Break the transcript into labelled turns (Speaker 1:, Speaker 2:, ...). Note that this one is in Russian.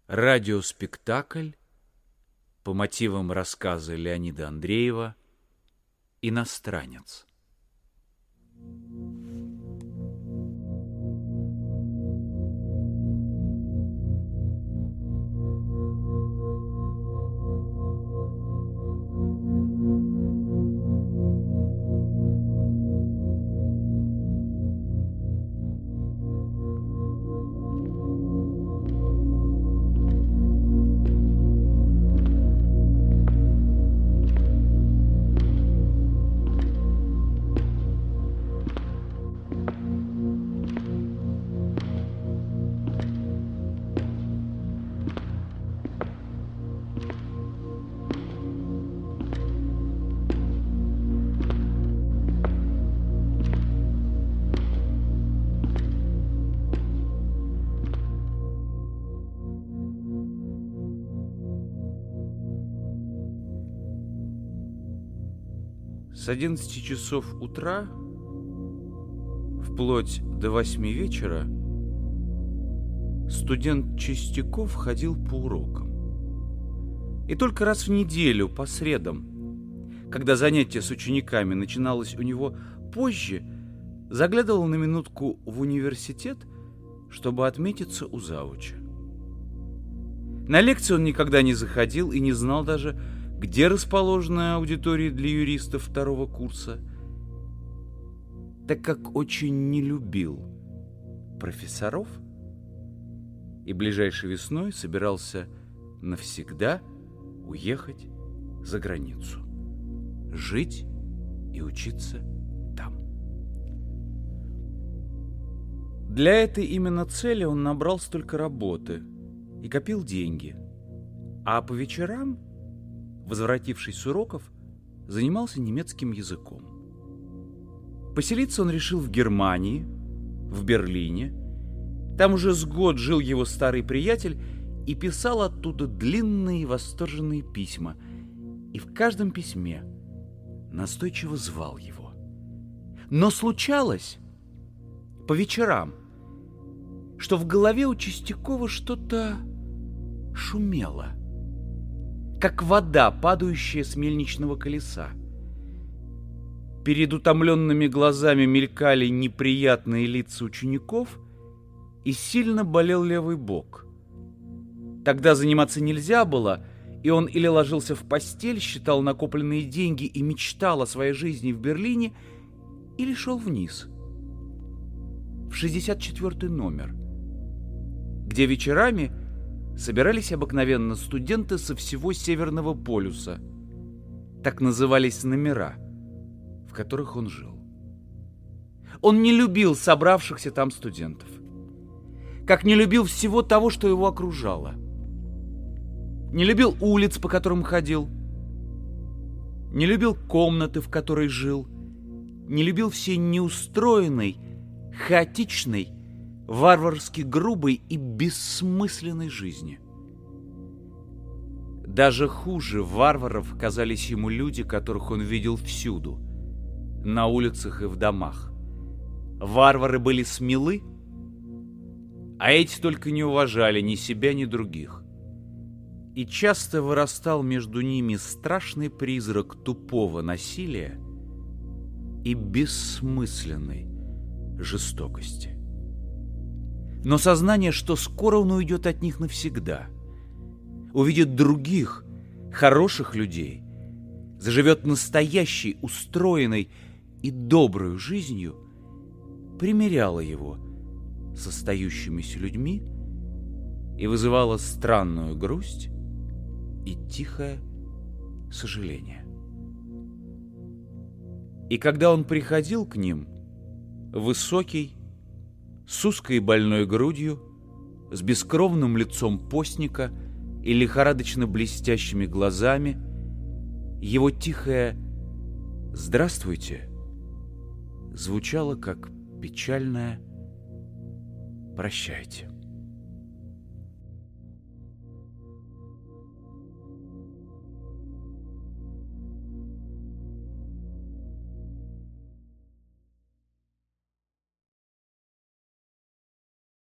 Speaker 1: Радиоспектакль по мотивам рассказа Леонида Андреева «Иностранец». С 11 часов утра вплоть до 8 вечера студент Чистяков ходил по урокам. И только раз в неделю, по средам, когда занятие с учениками начиналось у него позже, заглядывал на минутку в университет, чтобы отметиться у завуча. На лекции он никогда не заходил и не знал даже, где расположена аудитория для юристов второго курса, так как очень не любил профессоров и ближайшей весной собирался навсегда уехать за границу, жить и учиться там. Для этой именно цели он набрал столько работы и копил деньги, а по вечерам, возвратившись с уроков, занимался немецким языком. Поселиться он решил в Германии, в Берлине. Там уже с год жил его старый приятель и писал оттуда длинные восторженные письма. И в каждом письме настойчиво звал его. Но случалось по вечерам, что в голове у Чистякова что-то шумело, как вода, падающая с мельничного колеса. Перед утомленными глазами мелькали неприятные лица учеников, и сильно болел левый бок. Тогда заниматься нельзя было, и он или ложился в постель, считал накопленные деньги и мечтал о своей жизни в Берлине, или шел вниз, в 64-й номер, где вечерами собирались обыкновенно студенты со всего Северного полюса. Так назывались номера, в которых он жил. Он не любил собравшихся там студентов, как не любил всего того, что его окружало. Не любил улиц, по которым ходил, не любил комнаты, в которой жил, не любил всей неустроенной, хаотичной, варварски грубой и бессмысленной жизни. Даже хуже варваров казались ему люди, которых он видел всюду, на улицах и в домах. Варвары были смелы, а эти только не уважали ни себя, ни других. И часто вырастал между ними страшный призрак тупого насилия и бессмысленной жестокости. Но сознание, что скоро он уйдет от них навсегда, увидит других, хороших людей, заживет настоящей, устроенной и доброй жизнью, примиряло его с остающимися людьми и вызывало странную грусть и тихое сожаление. И когда он приходил к ним, высокий, с узкой и больной грудью, с бескровным лицом постника и лихорадочно блестящими глазами, его тихое «Здравствуйте» звучало как печальное «Прощайте».